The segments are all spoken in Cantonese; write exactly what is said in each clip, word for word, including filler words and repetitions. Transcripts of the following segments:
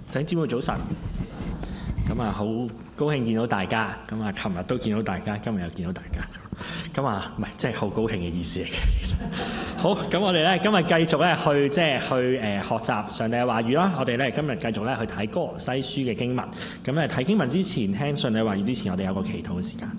弟兄姊妹早晨，咁啊好高興見到大家，咁啊琴日都見到大家，今日又見到大家，咁啊唔係即係好高興嘅意思嚟嘅，其實。好，咁我哋咧今日繼續咧去即係去誒、呃、學習上帝嘅話語啦。我哋咧今日繼續咧去睇歌羅西書嘅經文。咁咧睇經文之前，聽上帝話語之前，我哋有個祈禱嘅時間。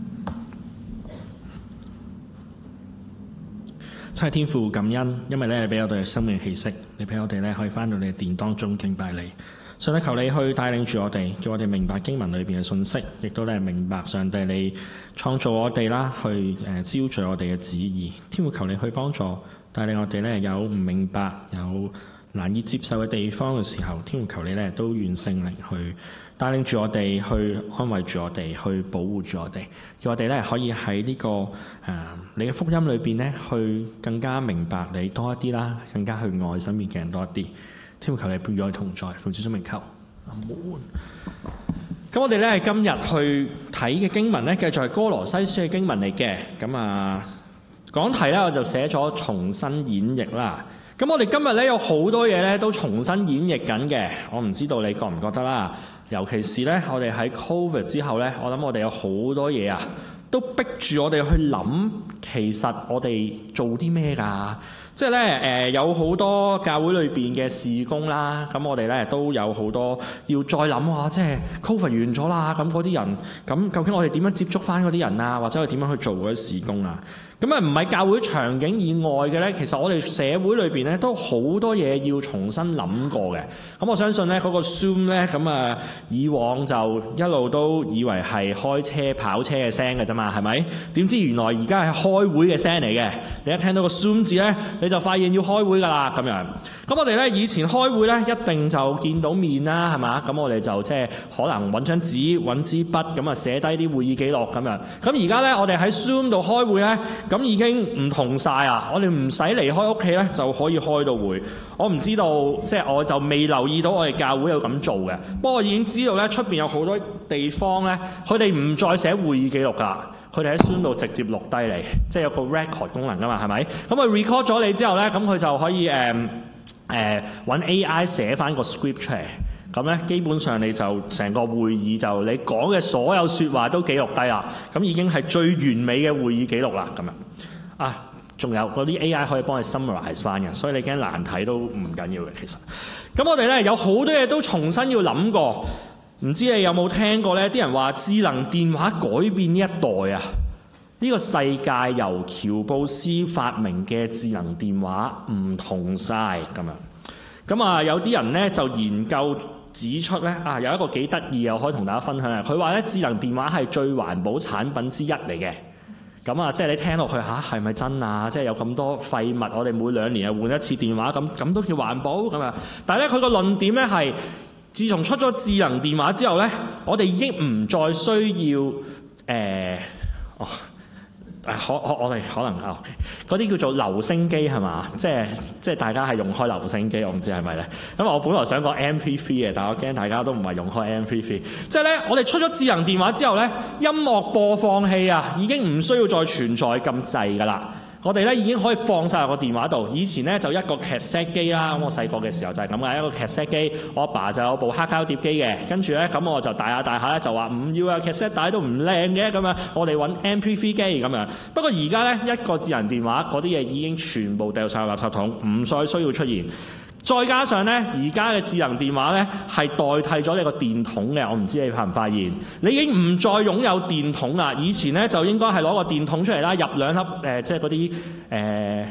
真係天父感恩，因為咧你俾我哋生命氣息，你俾我哋咧可以翻到你嘅殿當中敬拜你。上帝求你去帶領住我哋，叫我哋明白經文裏邊嘅信息，亦都咧明白上帝你創造我哋啦，去誒招聚我哋嘅旨意。天父求你去幫助帶領我哋咧有唔明白、有難以接受嘅地方嘅時候，天父求你咧都願聖靈去帶領住我哋，去安慰住我哋，去保護住我哋，叫我哋咧可以喺呢、這個誒、呃、你嘅福音裏邊咧，去更加明白你多一啲啦，更加去愛身邊嘅人多一啲。天父求你與我同在，奉主聖名求。阿門。咁我哋咧今日去睇嘅經文咧，繼續係歌羅西書嘅經文嚟嘅。咁啊，講題咧我就寫咗重新演繹啦。咁我哋今日咧有好多嘢咧都重新演繹緊嘅。我唔知道你覺唔覺得啦？尤其是咧，我哋喺 Covid 之後咧，我諗我哋有好多嘢啊，都逼住我哋去諗，其實我哋做啲咩㗎？即係咧，誒有好多教會裏邊嘅事工啦，咁我哋咧都有好多要再諗下，即係 Covid 完咗啦，咁嗰啲人，咁究竟我哋點樣接觸翻嗰啲人啊，或者我哋點樣去做嗰啲事工啊？咁啊，唔係教會場景以外嘅咧，其實我哋社會裏邊咧都好多嘢要重新諗過嘅。咁我相信咧嗰個 Zoom 咧，咁啊以往就一路都以為係開車跑車嘅聲嘅啫嘛，係咪？點知原來而家係開會嘅聲嚟嘅。你一聽到個 Zoom 字咧，你就發現要開會㗎啦，咁樣。咁我哋咧以前開會咧一定就見到面啦，係嘛？咁我哋就即係可能揾張紙、揾支筆，咁啊寫低啲會議記錄咁樣。咁而家咧我哋喺 Zoom 度開會咧。咁已經唔同晒啊！我哋唔使離開屋企咧，就可以開到會。我唔知道，即係我就未留意到我哋教會有咁做嘅。不過我已經知道咧，出邊有好多地方咧，佢哋唔再寫會議記錄㗎，佢哋喺 Zoom 度直接錄低你，即係有個 record 功能㗎嘛，係咪？咁佢 record 咗你之後咧，咁佢就可以誒誒揾 A I 寫翻個 script 出嚟。咁咧，基本上你就成個會議就你講嘅所有説話都記錄低啦。咁已經係最完美嘅會議記錄啦。咁樣啊，仲有嗰啲 A I 可以幫你 summarize 翻嘅，所以你驚難睇都唔緊要嘅。其實，咁我哋咧有好多嘢都重新要諗過。唔知你有冇聽過咧？啲人話智能電話改變呢一代啊！呢個世界由喬布斯發明嘅智能電話唔同晒咁樣。咁啊，有啲人咧就研究指出咧啊，有一個幾得意又可以同大家分享啊！佢話咧，智能電話係最環保產品之一嚟嘅。咁啊，即係你聽落去吓，係咪真啊？即係有咁多廢物，我哋每兩年啊換一次電話，咁咁都叫環保咁啊？但係咧，佢個論點咧係，自從出咗智能電話之後咧，我哋已經唔再需要誒、呃、哦。誒可可我哋可能啊，嗰、okay. 啲叫做留聲機係嘛？即係即係大家係用開留聲機，我唔知係咪咧。咁我本來想講 M P 三 嘅，但係我驚大家都唔係用開 M P 三。即係咧，我哋出咗智能電話之後咧，音樂播放器啊，已經唔需要再存在咁滯㗎啦。我哋咧已經可以放晒入個電話度。以前咧就一個 cassette 機啦，咁我細個嘅時候就係咁嘅，一個 cassette 機。我阿爸就有部黑膠碟機嘅，跟住咧咁我就大下大下咧就話唔要啊 cassette 帶都唔靚嘅咁樣，我哋揾 M P 三 機咁樣。不過而家咧一個智能電話嗰啲嘢已經全部掉晒垃圾桶，唔再需要出現。再加上咧，而家嘅智能電話咧係代替咗你個電筒嘅，我唔知你發唔發現？你已經唔再擁有電筒啦。以前咧就應該係攞個電筒出嚟啦，入兩粒誒、呃，即係嗰啲誒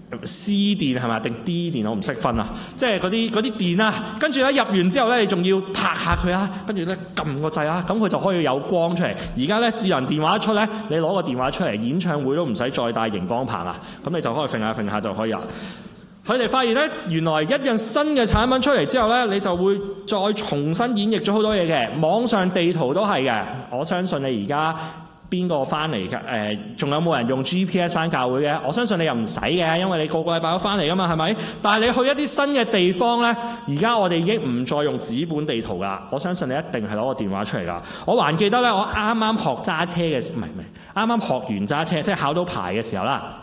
C 電係咪？定 D 電我唔識分啊。即係嗰啲嗰啲電啊，跟住咧入完之後咧，你仲要拍下佢啊，跟住咧撳個掣啊，咁佢就可以有光出嚟。而家咧智能電話一出咧，你攞個電話出嚟，演唱會都唔使再帶熒光棒啊，咁你就可以揈下揈下就可以啦。佢哋發現咧，原來一樣新嘅產品出嚟之後咧，你就會再重新演繹咗好多嘢嘅。網上地圖都係嘅。我相信你而家邊個翻嚟嘅？誒，仲有冇人用 G P S 翻教會嘅？我相信你又唔使嘅，因為你個個禮拜都翻嚟噶嘛，係咪？但係你去一啲新嘅地方咧，而家我哋已經唔再用紙本地圖噶。我相信你一定係攞個電話出嚟噶。我還記得咧，我啱啱學揸車嘅，唔係唔係，啱啱學完揸車，即係考到牌嘅時候啦。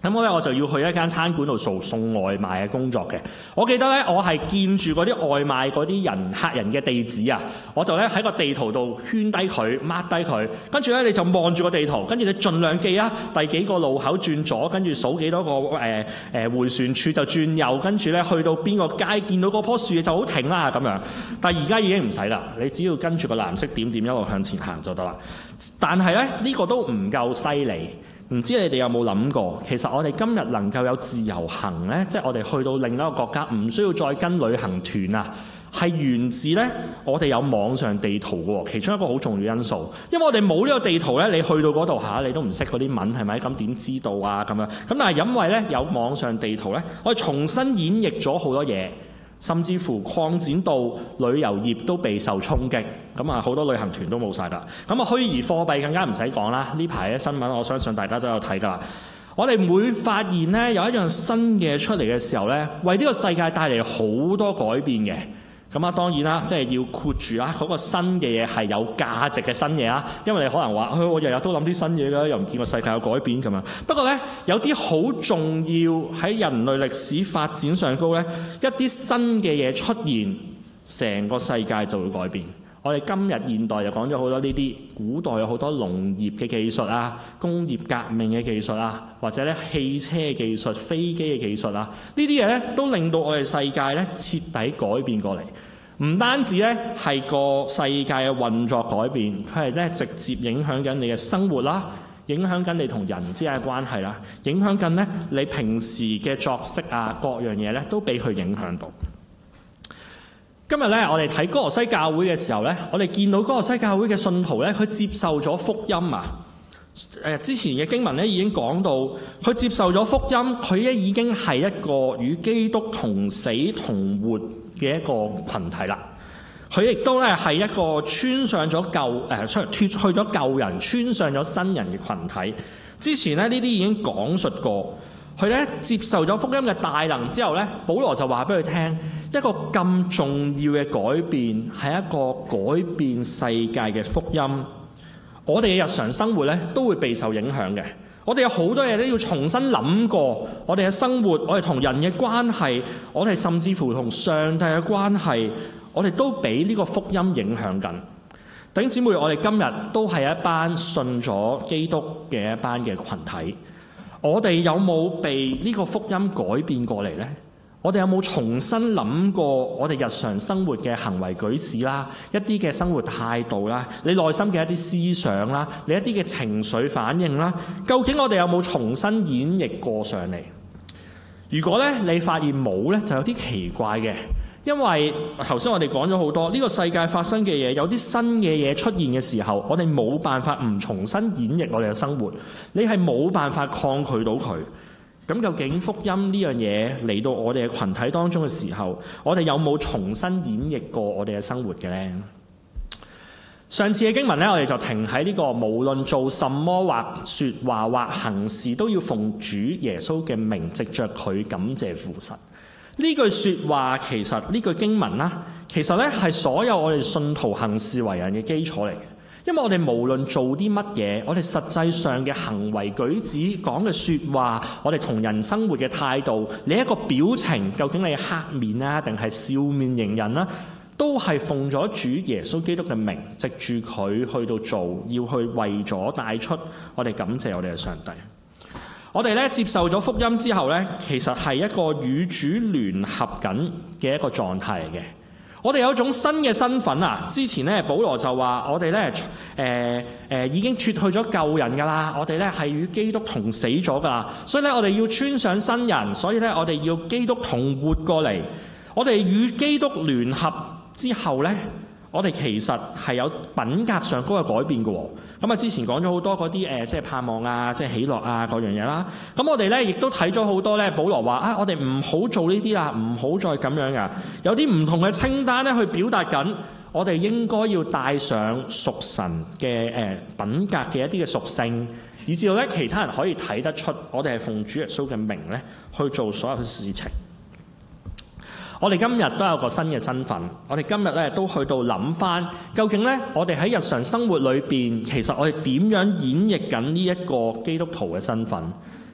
咁我咧我就要去一間餐館度做送外賣嘅工作嘅。我記得咧，我係見住嗰啲外賣嗰啲人客人嘅地址啊，我就咧喺個地圖度圈低佢，mark低佢，跟住咧你就望住個地圖，跟住你盡量記啊，第幾個路口轉左，跟住數幾多個誒誒、呃呃、迴旋處就轉右，跟住咧去到邊個街見到嗰棵樹就好停啦咁樣。但係而家已經唔使啦，你只要跟住個藍色點點一路向前行就得啦。但係咧呢、呢個都唔夠犀利。唔知你哋有冇諗過，其實我哋今日能夠有自由行呢？即係我哋去到另一個國家，唔需要再跟旅行團啊，係源自呢，我哋有網上地圖嘅喎，其中一個好重要因素。因為我哋冇呢個地圖呢，你去到嗰度嚇，你都唔識嗰啲文係咪？咁點知道啊？咁樣咁，但係因為呢，有網上地圖呢，我哋重新演繹咗好多嘢。甚至乎擴展到旅遊業都備受衝擊，咁啊好多旅行團都冇晒啦。咁啊虛擬貨幣更加唔使講啦，呢排嘅新聞我相信大家都有睇㗎。我哋每發現呢有一樣新嘅出嚟嘅時候呢，為呢個世界帶嚟好多改變嘅。咁啊當然啦，即係要括住啊嗰個新嘅嘢係有價值嘅新嘢啊，因為你可能話，哎，我日日都諗啲新嘢㗎，又唔見個世界有改變咁樣。不過呢，有啲好重要喺人類歷史發展上高呢，一啲新嘅嘢出現，成個世界就會改變。我哋今日現代又講咗好多呢啲，古代有好多農業嘅技術啊、工業革命嘅技術啊，或者咧汽車技術、飛機嘅技術啊，呢啲嘢咧都令到我哋世界咧徹底改變過嚟。唔單止咧係個世界嘅運作改變，佢係咧直接影響緊你嘅生活啦，影響緊你同人之間嘅關係啦，影響緊咧你平時嘅作息啊，各樣嘢咧都俾佢影響到。今日咧，我哋睇哥羅西教會嘅時候咧，我哋見到哥羅西教會嘅信徒咧，佢接受咗福音啊！誒，之前嘅經文咧已經講到，佢接受咗福音，佢咧已經係一個與基督同死同活嘅一個群體啦。佢亦都咧係一個穿上咗舊誒出脫去咗舊人，穿上咗新人嘅群體。之前咧呢啲已經講述過。佢咧接受咗福音嘅大能之後咧，保羅就話俾佢聽，一個咁重要嘅改變係一個改變世界嘅福音。我哋嘅日常生活咧都會備受影響嘅。我哋有好多嘢都要重新諗過，我哋嘅生活，我哋同人嘅關係，我哋甚至乎同上帝嘅關係，我哋都俾呢個福音影響緊。弟兄姊妹，我哋今日都係一班信咗基督嘅一班嘅群體。我哋有冇被呢個福音改變過嚟呢？我哋有冇重新諗過我哋日常生活嘅行為舉止啦，一啲嘅生活態度啦，你內心嘅一啲思想啦，你一啲嘅情緒反應啦，究竟我哋有冇重新演繹過上嚟？如果咧你發現冇咧，就有啲奇怪嘅。因為頭先我哋講咗好多，呢個世界發生嘅嘢，有啲新嘅嘢出現嘅時候，我哋冇辦法唔重新演繹我哋嘅生活，你係冇辦法抗拒到佢。咁究竟福音呢樣嘢嚟到我哋嘅群體當中嘅時候，我哋有冇重新演繹過我哋嘅生活嘅呢？上次嘅經文呢，我哋就停喺呢個無論做什麼或說話或行事，都要奉主耶穌嘅名，藉着佢感謝父神。呢句説話其實呢句經文啦，其實咧係所有我哋信徒行事為人嘅基礎嚟嘅。因為我哋無論做啲乜嘢，我哋實際上嘅行為舉止、講嘅説話，我哋同人生活嘅態度，你一個表情，究竟你係黑面啊，定係笑面迎人啦，都係奉咗主耶穌基督嘅名，藉住佢去到做，要去為咗帶出我哋感謝我哋嘅上帝。我哋咧接受咗福音之後咧，其實係一個與主聯合緊嘅一個狀態嚟嘅。我哋有一種新嘅身份啊！之前咧，保羅就話我哋咧誒誒已經脫去咗舊人噶啦，我哋咧係與基督同死咗噶啦，所以咧我哋要穿上新人，所以咧我哋要基督同活過嚟。我哋與基督聯合之後咧，我哋其實係有品格上高嘅改變嘅喎。咁啊，之前講咗好多嗰啲誒，即係盼望啊，即係喜樂啊，嗰樣嘢啦。咁我哋咧亦都睇咗好多咧，保羅話啊，我哋唔好做呢啲啦，唔好再咁樣噶。有啲唔同嘅清單咧，去表達緊我哋應該要帶上屬神嘅誒、呃、品格嘅一啲嘅屬性，以至到咧其他人可以睇得出我哋係奉主耶穌嘅名咧去做所有嘅事情。我哋今日都有個新嘅身份，我哋今日咧都去到諗翻，究竟咧我哋喺日常生活裏邊，其實我哋點樣演繹緊呢一個基督徒嘅身份？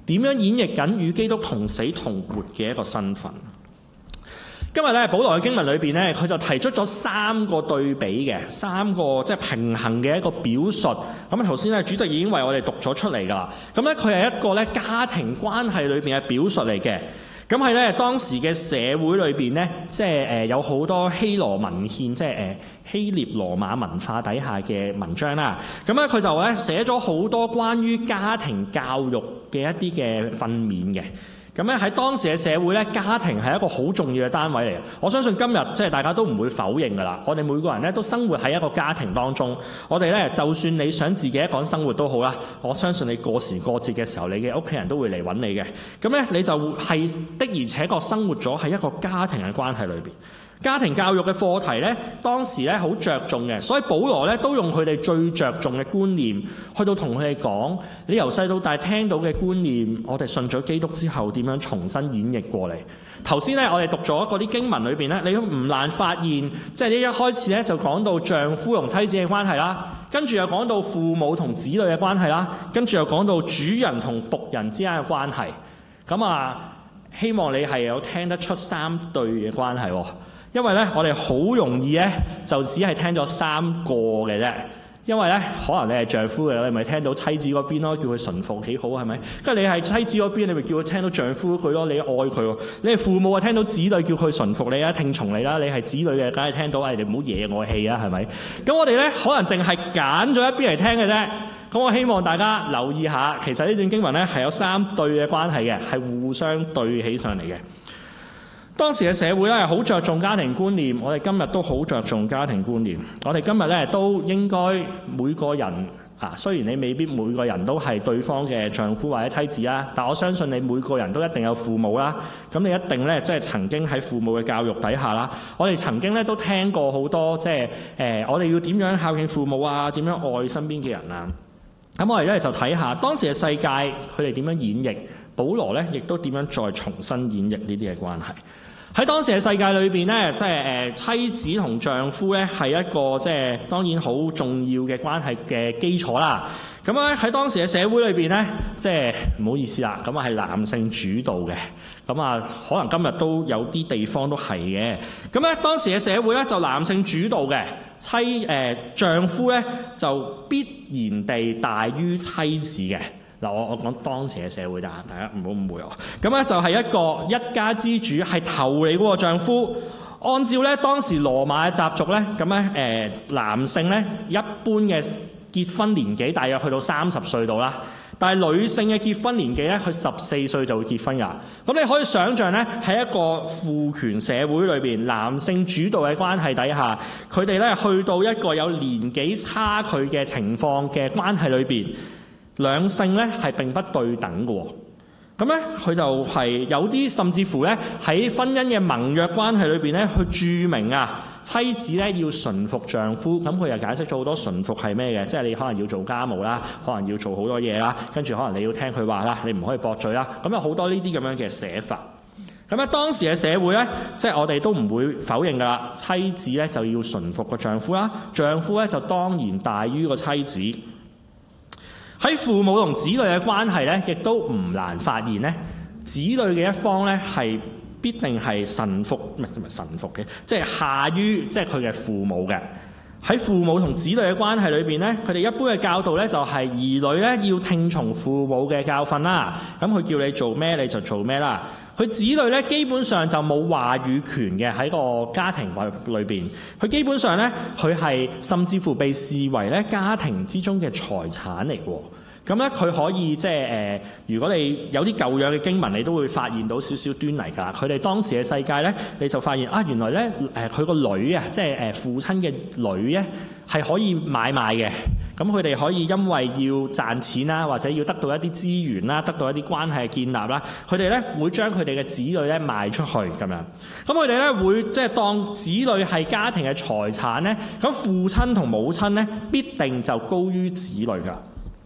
點樣演繹緊與基督同死同活嘅一個身份。今日咧，保羅嘅經文裏邊咧，佢就提出咗三個對比嘅，三個即係平衡嘅一個表述。咁頭先咧，主席已經為我哋讀咗出嚟㗎啦。咁咧，佢係一個咧家庭關係裏邊嘅表述嚟嘅。咁係咧當時嘅社會裏邊咧，即係誒有好多希羅文獻，即係誒希臘羅馬文化底下嘅文章啦。咁咧佢就咧寫咗好多關於家庭教育嘅一啲嘅訓勉嘅。咁咧喺當時嘅社會咧，家庭係一個好重要嘅單位嚟嘅。我相信今日即係大家都唔會否認㗎啦。我哋每個人咧都生活喺一個家庭當中。我哋咧就算你想自己一個人生活都好啦，我相信你過時過節嘅時候，你嘅屋企人都會嚟揾你嘅。咁咧你就係的而且確生活咗喺一個家庭嘅關係裏邊。家庭教育嘅課題咧，當時咧好着重嘅，所以保羅咧都用佢哋最着重嘅觀念，去到同佢哋講，你由細到大聽到嘅觀念，我哋信咗基督之後點樣重新演繹過嚟。頭先咧我哋讀咗嗰啲經文裏邊咧，你都唔難發現，即係呢一開始咧就講到丈夫同妻子嘅關係啦，跟住又講到父母同子女嘅關係啦，跟住又講到主人同僕人之間嘅關係。咁啊，希望你係有聽得出三對嘅關係喎。因為咧，我哋好容易咧，就只係聽咗三個嘅啫。因為咧，可能你係丈夫嘅，你咪聽到妻子嗰邊咯，叫佢順服幾好係咪？跟住你係妻子嗰邊，你咪叫佢聽到丈夫嗰句咯，你愛佢喎。你係父母啊，聽到子女叫佢順服你啊，聽從你啦。你係子女嘅，梗係聽到，誒你唔好惹我氣啊，係咪？咁我哋咧可能淨係揀咗一邊嚟聽嘅啫。咁我希望大家留意下，其實呢段經文咧係有三對嘅關係嘅，係互相對起上嚟嘅。當時嘅社會咧係好着重家庭觀念，我哋今日都好着重家庭觀念。我哋今日咧都應該每個人啊，雖然你未必每個人都係對方嘅丈夫或者妻子啦，但我相信你每個人都一定有父母啦。咁你一定咧即係曾經喺父母嘅教育底下啦，我哋曾經咧都聽過好多即係誒，我哋要點樣孝敬父母啊，點樣愛身邊嘅人啊。咁我哋咧就睇下當時嘅世界佢哋點樣演繹，保羅咧亦都點樣再重新演繹呢啲嘅關係。喺當時嘅世界裏邊咧，即係誒妻子同丈夫咧係一個即係當然好重要嘅關係嘅基礎啦。咁咧喺當時嘅社會裏邊咧，即係唔好意思啦，咁啊係男性主導嘅。咁啊可能今日都有啲地方都係嘅。咁咧當時嘅社會咧就男性主導嘅，妻誒、呃、丈夫咧就必然地大於妻子嘅。嗱，我我講當時嘅社會，大家大家唔好誤會我。咁咧就係一個一家之主，係頭嚟嗰個丈夫。按照咧當時羅馬嘅習俗咧，咁咧誒男性咧一般嘅結婚年紀大約去到三十歲度啦。但係女性嘅結婚年紀咧，佢十四歲就會結婚㗎。咁你可以想像咧，喺一個父權社會裏邊，男性主導嘅關係底下，佢哋咧去到一個有年紀差距嘅情況嘅關係裏邊。兩性咧係並不對等嘅喎，咁咧佢就係有啲甚至乎咧喺婚姻嘅盟約關係裏邊咧去註明啊，妻子咧要順服丈夫，咁佢又解釋咗好多順服係咩嘅，即係你可能要做家務啦，可能要做好多嘢啦，跟住可能你要聽佢話啦，你唔可以駁嘴啦，咁有好多呢啲咁樣嘅寫法。咁咧當時嘅社會咧，即係我哋都唔會否認㗎啦，妻子咧就要順服個丈夫啦，丈夫咧就當然大於個妻子。喺父母同子女嘅關係咧，亦都唔難發現咧，子女嘅一方咧係必定係臣服，唔係唔係臣服嘅，即係下於即係佢嘅父母嘅。喺父母同子女嘅關係裏邊咧，佢哋一般嘅教導咧就係兒女咧要聽從父母嘅教訓啦。咁佢叫你做咩你就做咩啦。佢子女咧基本上就冇話語權嘅喺個家庭裏邊。佢基本上咧佢係甚至乎被視為咧家庭之中嘅財產嚟嘅。咁咧佢可以即係誒，如果你有啲舊約嘅經文，你都會發現到少少端倪㗎。佢哋當時嘅世界咧，你就發現啊，原來咧誒佢個女啊，即係誒父親嘅女咧，係可以買賣嘅。咁佢哋可以因為要賺錢啦，或者要得到一啲資源啦，得到一啲關係嘅建立啦，佢哋咧會將佢哋嘅子女咧賣出去咁樣。咁佢哋咧會即係當子女係家庭嘅財產咧，咁父親同母親咧必定就高於子女㗎。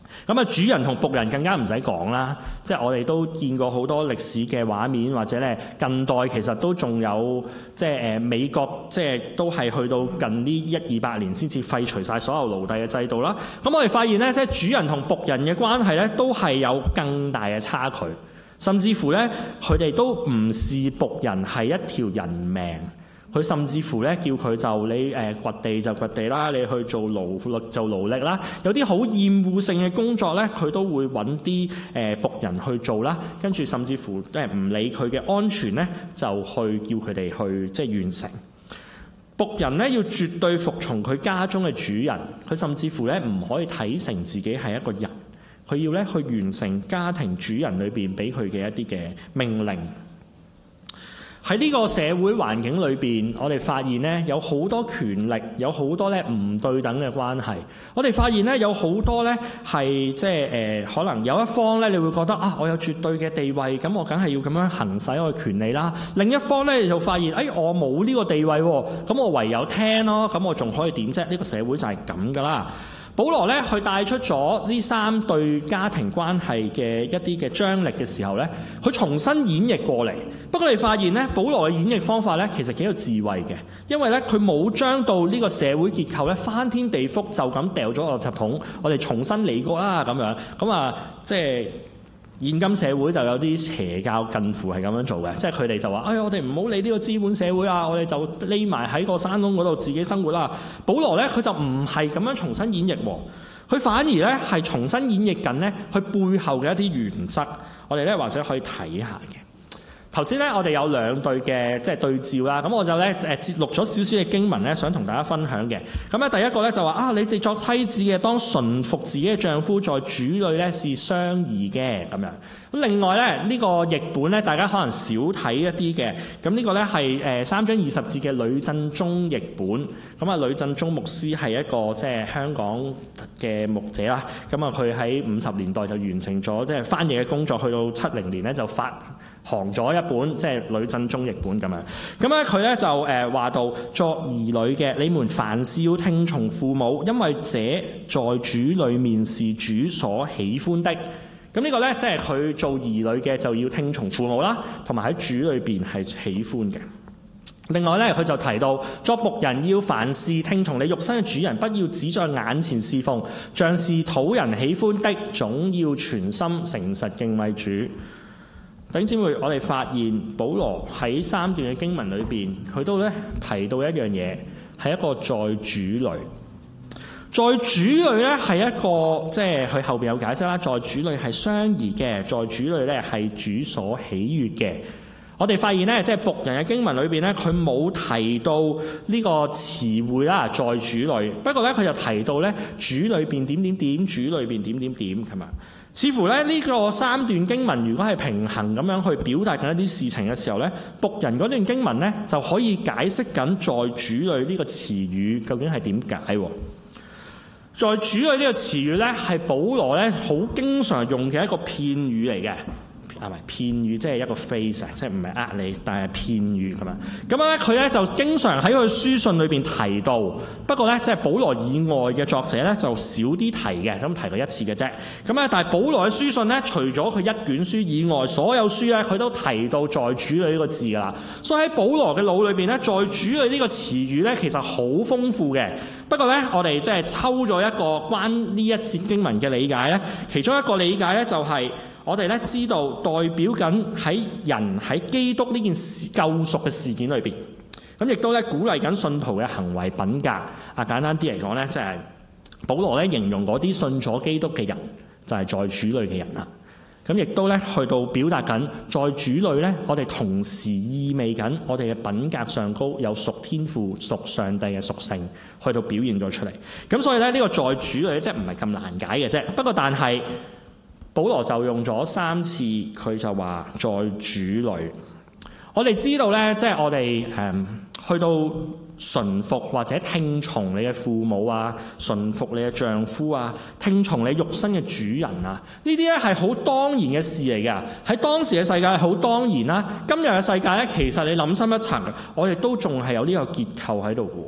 咁啊，主人同僕人更加唔使講啦，即係我哋都見過好多歷史嘅畫面，或者咧近代其實都仲有，即係誒美國即係都係去到近呢一二百年先至廢除晒所有奴隸嘅制度啦。咁我哋發現咧，即係主人同僕人嘅關係咧，都係有更大嘅差距，甚至乎咧佢哋都唔視僕人係一條人命。佢甚至乎咧叫佢就你誒、呃、掘地就掘地啦，你去做勞力做勞力啦，有啲好厭惡性嘅工作咧，佢都會揾啲誒僕人去做啦，跟住甚至乎即係唔理佢嘅安全咧，就去叫佢哋去即係完成。僕人咧要絕對服從佢家中嘅主人，佢甚至乎咧唔可以睇成自己係一個人，佢要咧去完成家庭主人裏邊俾佢嘅一啲嘅命令。喺呢個社會環境裏邊，我哋發現咧有好多權力，有好多咧唔對等嘅關係。我哋發現咧有好多咧係即係誒，可能有一方咧，你會覺得啊，我有絕對嘅地位，咁我梗係要咁樣行使我嘅權利啦。另一方咧就發現，誒、哎、我冇呢個地位喎，咁我唯有聽咯，咁我仲可以點啫？呢個社會就係咁噶啦。保羅咧，佢帶出咗呢三對家庭關係嘅一啲嘅張力嘅時候咧，佢重新演繹過嚟。不過你發現咧，保羅嘅演繹方法咧，其實幾有智慧嘅，因為咧佢冇將到呢個社會結構咧翻天地覆就咁掉咗落垃圾桶，我哋重新嚟過啦咁樣。咁啊，即係現今社會就有啲邪教近乎係咁樣做嘅，即係佢哋就話：哎呀，我哋唔好理呢個資本社會啦，我哋就匿埋喺個山窿嗰度自己生活啦。保羅咧，佢就唔係咁樣重新演繹喎，佢反而咧係重新演繹緊咧佢背後嘅一啲原則，我哋咧或者可以睇下嘅。頭先咧，我哋有兩對嘅即係對照啦，咁我就咧誒節錄咗少少嘅經文咧，想同大家分享嘅。咁咧第一個咧就話啊，你哋作妻子嘅當順服自己嘅丈夫，在主裏咧是相宜嘅咁樣。咁另外咧呢、呢個譯本咧，大家可能少睇一啲嘅。咁呢個咧係誒三章二十節嘅呂振中譯本。咁啊呂振中牧師係一個即係香港嘅牧者啦。咁啊佢喺五十年代就完成咗即係翻譯嘅工作，去到七零年咧就發行咗一本即係呂振中譯本咁樣。咁咧佢咧就誒話到作兒女嘅，你們凡事要聽從父母，因為這在主裏面是主所喜歡的。咁呢個咧即係佢做兒女嘅就要聽從父母啦，同埋喺主裏邊係喜歡嘅。另外咧，佢就提到作僕人要凡事聽從你肉身嘅主人，不要只在眼前侍奉，像是討人喜歡的，總要全心誠實敬畏主。弟兄姊妹，我哋發現保羅喺三段嘅經文裏邊，佢都咧提到一樣嘢，係一個在主裏。在主裏咧係一個即係佢後邊有解釋啦，在主裏係相宜嘅，在主裏咧係主所喜悅嘅。我哋發現咧，即係僕人嘅經文裏邊咧，佢冇提到呢個詞彙啦，在主裏。不過咧，佢就提到咧，主裏邊點點點，主裏邊點點點，係咪？似乎咧呢個三段經文，如果係平衡咁樣去表達緊一啲事情嘅時候咧，僕人嗰段經文咧就可以解釋緊在主裏呢個詞語究竟係點解。在主裏呢個詞語咧，係保羅咧好經常用嘅一個片語嚟嘅。係咪片語？即係一個 phrase，即係唔係呃你，但係片語咁樣。咁樣咧，佢咧就經常喺佢書信裏邊提到。不過咧，即係保羅以外嘅作者咧，就少啲提嘅，咁提過一次嘅啫。咁咧，但係保羅嘅書信咧，除咗佢一卷書以外，所有書咧，佢都提到在主裏呢個字㗎啦。所以喺保羅嘅腦裏邊咧，在主裏呢個詞語咧，其實好豐富嘅。不過咧，我哋即係抽咗一個關呢一節經文嘅理解咧，其中一個理解咧就係、是。我哋咧知道代表緊喺人喺基督呢件事救贖嘅事件裏邊，咁亦都咧鼓勵緊信徒嘅行為品格。啊，簡單啲嚟講咧，即係保羅咧形容嗰啲信咗基督嘅人，就係、是、在主裏嘅人啦。咁亦都咧去到表達緊，在主裏咧，我哋同時意味緊我哋嘅品格上高有屬天父、屬上帝嘅屬性，去到表現咗出嚟。咁所以咧呢、這個在主裏即係唔係咁難解嘅啫。不過但係。保羅就用咗三次，佢就話在主裏。我哋知道咧，即係我哋誒、嗯、去到順服或者聽從你嘅父母啊，順服你嘅丈夫啊，聽從你肉身嘅主人啊，呢啲咧係好當然嘅事嚟㗎。喺當時嘅世界係好當然啦。今日嘅世界咧，其實你諗深一層，我哋都仲係有呢個結構喺度嘅。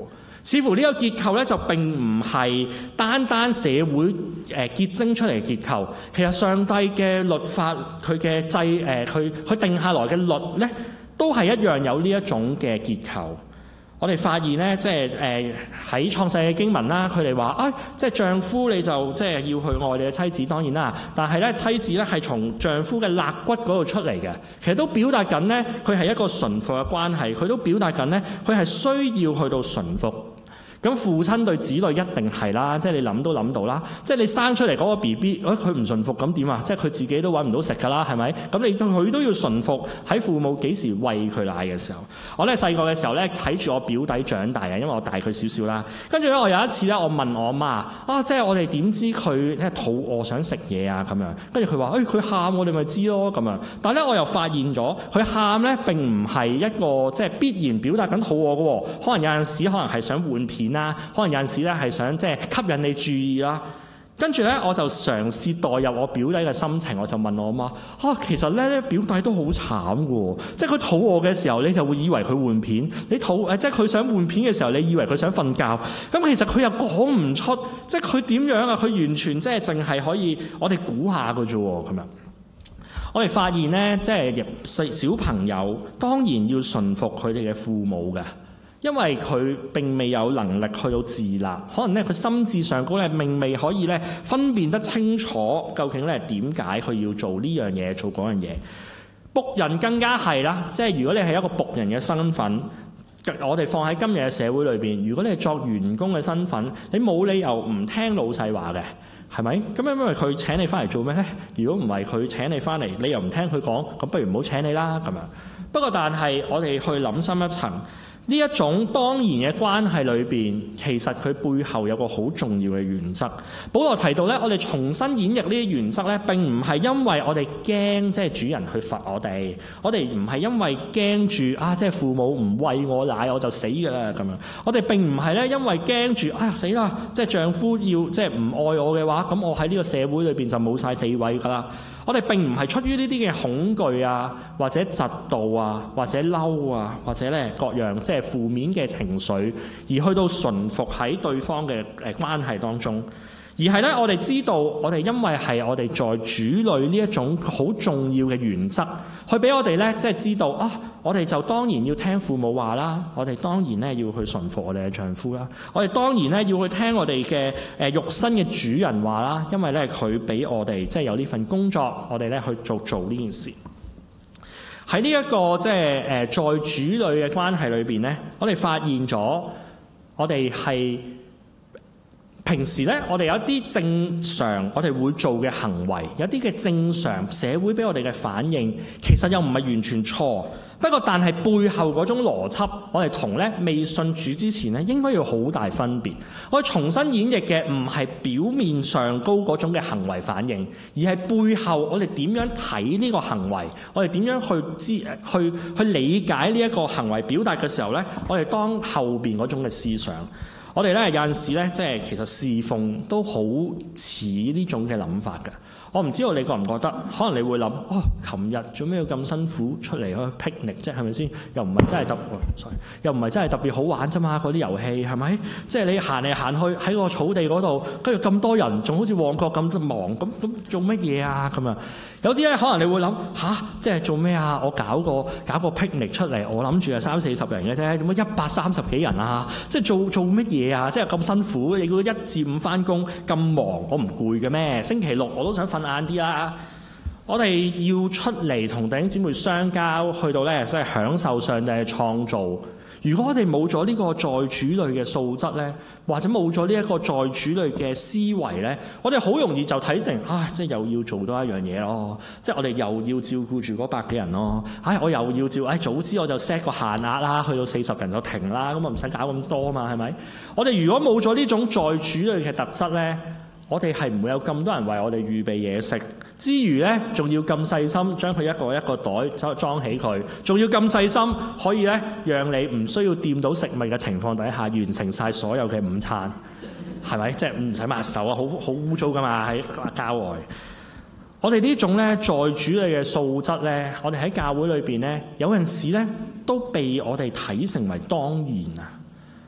似乎呢個結構咧就並唔係單單社會誒結晶出嚟嘅結構，其實上帝嘅律法佢嘅制誒佢佢定下來嘅律咧，都係一樣有呢一種嘅結構。我哋發現咧，即係誒喺創世嘅經文啦，佢哋話啊，即係丈夫你就即係要去愛你嘅妻子，當然啦。但係咧，妻子咧係從丈夫嘅肋骨嗰度出嚟嘅，其實都表達緊咧，佢係一個順服嘅關係，佢都表達緊咧，佢係需要去到順服。咁父親對子女一定係啦，即係你諗都諗到啦。即係你生出嚟嗰個 B B， 誒佢唔順服咁點啊？即係佢自己都揾唔到食㗎啦，係咪？咁你佢都要順服喺父母幾時餵佢奶嘅時候。我咧細個嘅時候咧睇住我表弟長大嘅，因為我大佢少少啦。跟住咧我有一次咧，我問我媽啊，即係我哋點知佢即係肚餓想食嘢啊咁樣？跟住佢話誒佢喊，我哋咪知咯咁樣。但係咧我又發現咗，佢喊咧並唔係一個即係必然表達緊肚餓嘅喎，可能有陣時可能係想換片啦，可能有陣時咧係想即係吸引你注意啦。跟住咧我就嘗試代入我表弟嘅心情，我就問我媽啊，其實咧表弟都好慘嘅喎，即係佢肚餓嘅時候，你就會以為佢換片；你肚誒即係佢想換片嘅時候，你以為佢想瞓覺。咁其實佢又講唔出，即係佢點樣啊？佢完全即係淨係可以我哋估下嘅啫喎咁樣。我哋發現咧，即係細小朋友當然要順服佢哋嘅父母嘅。因為佢並未有能力去到自立，可能咧佢心智上高咧並未可以咧分辨得清楚究竟咧點解佢要做呢樣嘢做嗰樣嘢。僕人更加係啦，即係如果你係一個僕人嘅身份，我哋放喺今日嘅社會裏邊，如果你係作員工嘅身份，你冇理由唔聽老細話嘅，係咪？咁因為佢請你翻嚟做咩咧？如果唔係佢請你翻嚟，你又唔聽佢講，咁不如唔好請你啦咁樣。不過但係我哋去諗深一層。呢一種當然嘅關係裏邊，其實佢背後有個好重要嘅原則。保羅提到咧，我哋重新演繹呢啲原則咧，並唔係因為我哋驚即係主人去罰我哋，我哋唔係因為驚住啊，即係父母唔餵我奶我就死㗎啦咁樣。我哋並唔係咧因為驚住啊死啦，即係丈夫要即係唔愛我嘅話，咁我喺呢個社會裏邊就冇晒地位㗎啦。我哋並唔係出於呢啲嘅恐懼啊，或者嫉妒啊，或者嬲啊，或者咧各樣即係負面嘅情緒，而去到順服喺對方嘅誒關係當中，而係咧我哋知道，我哋因為係我哋在主裏呢一種好重要嘅原則，去俾我哋咧即係知道啊，我哋就當然要聽父母話啦，我哋當然咧要去順服我哋嘅丈夫啦，我哋當然咧要去聽我哋嘅誒肉身嘅主人話啦，因為咧佢俾我哋即係有呢份工作，我哋咧去做做呢件事。喺呢一個即係誒在主裏嘅關係裏邊咧，我哋發現咗我哋係平時咧，我哋有一啲正常我哋會做嘅行為，有啲嘅正常社會俾我哋嘅反應，其實又唔係完全錯。不過，但係背後嗰種邏輯，我哋同咧未信主之前咧，應該要好大分別。我哋重新演繹嘅唔係表面上高嗰種嘅行為反應，而係背後我哋點樣睇呢個行為，我哋點樣去知去去理解呢一個行為表達嘅時候咧，我哋當後邊嗰種嘅思想。我哋咧有陣時咧，即係其實侍奉都好似呢種嘅諗法嘅。我唔知道你覺唔覺得？可能你會諗，哦，琴日做咩要咁辛苦出嚟去 picnic 啫？係咪先？又唔係真係特，哦，sorry，又唔係真係特別好玩啫嘛？嗰啲遊戲係咪？即係你行嚟行去喺個草地嗰度，跟住咁多人，仲好似旺角咁忙，咁咁做乜嘢啊？咁樣有啲咧，可能你會諗吓，即係做咩啊？我搞個搞個 picnic 出嚟，我諗住係三四十人嘅啫，做乜一百三十幾人啊？即係做做乜嘢啊？即係咁辛苦，你估一至五返工咁忙，我唔攰嘅咩？星期六我都想瞓晏啲啦。我哋要出嚟同弟兄姊妹相交，去到咧即係享受上帝嘅創造。如果我哋冇咗呢個在主裏嘅素質咧，或者冇咗呢一個在主裏嘅思維咧，我哋好容易就睇成唉，即係又要做多一樣嘢咯。即係我哋又要照顧住嗰百幾人咯。唉，我又要照，唉，早知我就 set 個限額啦，去到四十人就停啦，咁啊唔使搞咁多嘛，係咪？我哋如果冇咗呢種在主裏嘅特質咧，我哋係唔會有咁多人為我哋預備嘢食，之餘咧，仲要咁細心將佢一個一個袋裝起佢，仲要咁細心可以咧讓你唔需要掂到食物嘅情況底下完成晒所有嘅午餐，係咪？即係唔使抹手啊，好好污糟噶嘛喺郊外。我哋呢種咧在主裏嘅素質咧，我哋喺教會裏邊咧，有陣時咧都被我哋睇成為當然啊。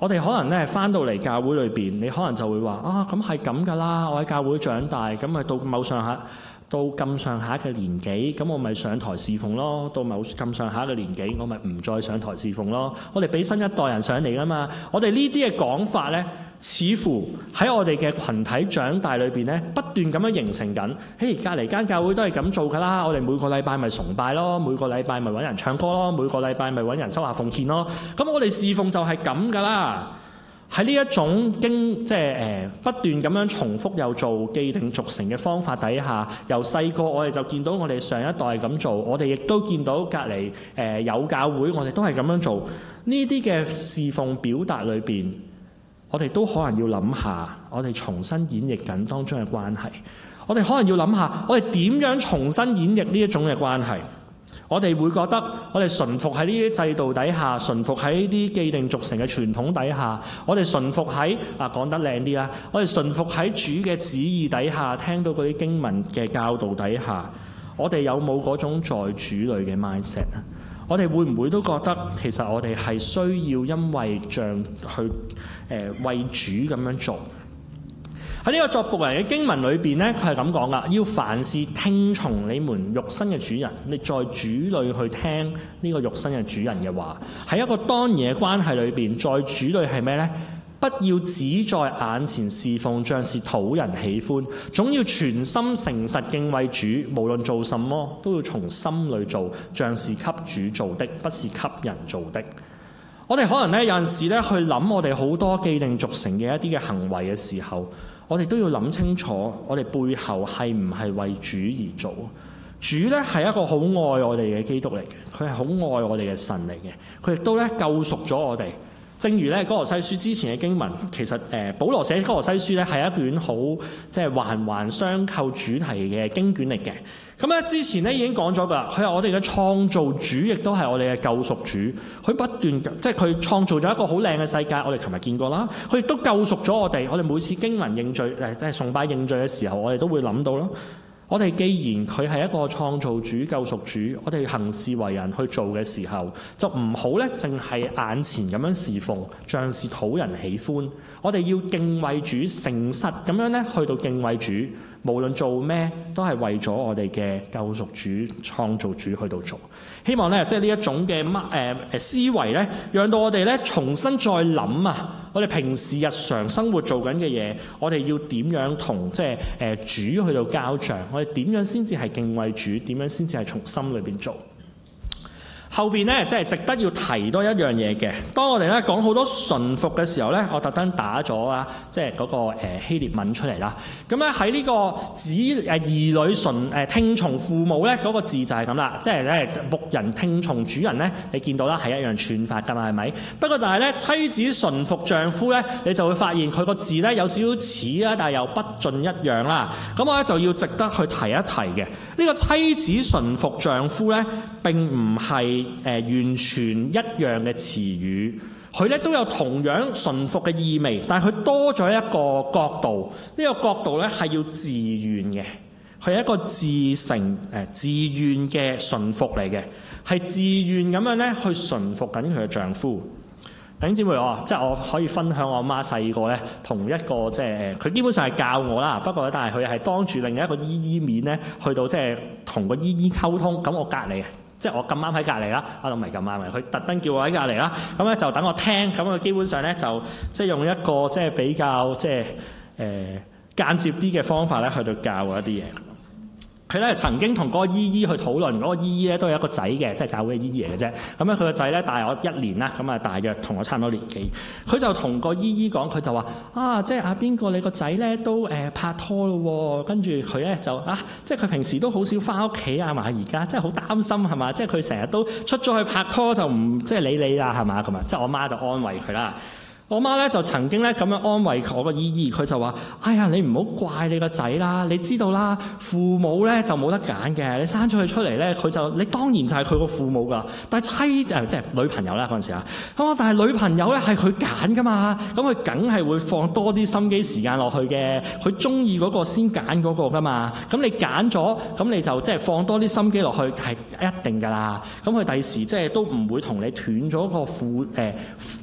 我哋可能咧返到嚟教會裏邊，你可能就會話啊，咁係咁㗎啦，我喺教會長大，咁咪到某上下。到咁上下嘅年紀，咁我咪上台侍奉咯；到某咁上下嘅年紀，我咪唔再上台侍奉咯。我哋俾新一代人上嚟噶嘛。我哋呢啲嘅講法呢，似乎喺我哋嘅群體長大裏邊呢，不斷咁樣形成緊。嘿，隔離間教會都係咁做噶啦。我哋每個禮拜咪崇拜咯，每個禮拜咪揾人唱歌咯，每個禮拜咪揾人收下奉獻咯。咁我哋侍奉就係咁噶啦。喺呢一種經即係誒、呃、不斷咁樣重複又做既定俗成嘅方法底下，由細個我哋就見到我哋上一代咁做，我哋亦都見到隔離誒、呃、有教會，我哋都係咁樣做。呢啲嘅侍奉表達裏邊，我哋都可能要諗下，我哋重新演繹緊當中嘅關係。我哋可能要諗下，我哋點樣重新演繹呢一種嘅關係。我哋會覺得，我哋順服喺呢啲制度底下，順服喺呢啲既定俗成嘅傳統底下，我哋順服喺啊講得靚啲啦，我哋順服喺主嘅旨意底下，聽到嗰啲經文嘅教導底下，我哋有冇嗰種在主裏嘅 mindset 啊？我哋會唔會都覺得其實我哋係需要因為像去誒、呃、為主咁樣做？喺呢個作僕人嘅經文裏邊咧，佢係咁講噶：要凡事聽從你們肉身嘅主人，你在主裏去聽呢個肉身嘅主人嘅話。喺一個當然嘅關係裏邊，在主裏係咩呢？不要只在眼前侍奉，像是討人喜歡，總要全心誠實敬畏主。無論做什麼，都要從心裏做，像是給主做的，不是給人做的。我哋可能咧有陣時咧去諗我哋好多既定俗成嘅一啲嘅行為嘅時候，我哋都要諗清楚，我哋背後係唔係為主而做？主咧係一個好愛我哋嘅基督嚟嘅，佢係好愛我哋嘅神嚟嘅，佢亦都咧救贖咗我哋。正如咧哥羅西書之前嘅經文，其實誒、呃、保羅寫哥羅西書咧係一卷好即係環環相扣主題嘅經卷嚟嘅。咁咧之前咧已經講咗㗎啦，佢係我哋嘅創造主，亦都係我哋嘅救贖主。佢不斷即係佢創造咗一個好靚嘅世界，我哋琴日見過啦。佢亦都救贖咗我哋。我哋每次經文認罪誒即係崇拜認罪嘅時候，我哋都會諗到咯。我哋既然佢係一個創造主、救贖主，我哋行事為人去做嘅時候，就唔好咧，淨係眼前咁樣侍奉，像是討人喜歡。我哋要敬畏主，誠實咁樣咧去到敬畏主，無論做咩都係為咗我哋嘅救贖主、創造主去到做。希望咧，即係呢一種嘅乜誒誒思維咧，讓到我哋咧重新再諗啊！我哋平時日常生活做緊嘅嘢，我哋要點樣同即係誒主去到交賬？我哋點樣先至係敬畏主？點樣先至係從心裏邊做？後邊咧，即係值得要提多一樣嘢嘅。當我哋咧講好多順服嘅時候咧，我特登打咗啊，即係嗰個誒希臘文出嚟啦。咁咧喺呢個子誒兒女順誒聽從父母咧嗰個字就係咁啦，即係咧僕人聽從主人咧，你見到啦係一樣串法㗎嘛，係咪？不過但係咧妻子順服丈夫咧，你就會發現佢個字咧有少少似啦，但係又不盡一樣啦。咁我咧就要值得去提一提嘅。呢個妻子順服丈夫咧並唔係誒、呃、完全一樣嘅詞語，佢咧都有同樣順服嘅意味，但係佢多咗一個角度。呢、這個角度咧係要自願嘅，佢係一個自成誒、呃、自願嘅順服嚟嘅，係自願咁樣咧去順服緊佢嘅丈夫。弟兄姊妹，我即係我可以分享我阿媽細個咧，同一個即係佢基本上係教我啦。不過但係佢係當住另一個姨姨面咧，去到即係同個姨姨溝通。咁我隔離，即係我咁啱喺隔離啦。啊，唔係咁啱嘅，佢特登叫我喺隔離啦。咁咧就等我聽。咁佢基本上咧就即係用一個即係比較即係誒、呃、間接啲嘅方法咧，去到教我一啲嘢。佢咧曾經同嗰個姨姨去討論，嗰、那個姨姨咧都有一個仔嘅，即係教會嘅姨姨嚟嘅啫。咁咧佢個仔咧大我一年啦，咁啊大約同我差唔多年紀。佢就同個姨姨講，佢就話啊，即係阿邊個你個仔咧都誒、呃、拍拖咯喎。跟住佢咧就啊，即係佢平時都好少翻屋企啊嘛，而家即係好擔心係嘛，即係佢成日都出咗去拍拖就唔即係理你啦係嘛咁啊，即係我媽就安慰佢啦。我媽咧就曾經咧咁樣安慰我個姨姨，佢就話：哎呀，你唔好怪你個仔啦，你知道啦，父母咧就冇得揀嘅，你生咗佢出嚟咧，佢就你當然就係佢個父母噶。但係妻誒、呃、即係女朋友啦嗰陣時啊，咁啊，但係女朋友咧係佢揀噶嘛，咁佢梗係會放多啲心機時間落去嘅，佢中意嗰個先揀嗰個噶嘛。咁你揀咗，咁你就即係放多啲心機落去係一定㗎啦。咁佢第時即係都唔會同你斷咗個父誒。呃